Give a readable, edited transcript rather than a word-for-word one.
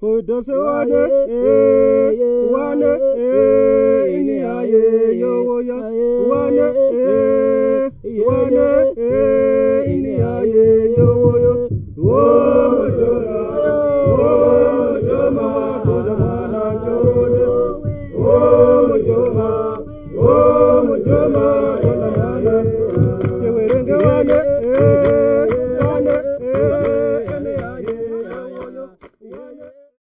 Kudos wane ini aye yo yo wane ini aye yo yo wo joma na jode wo joma na jode kewerenge wane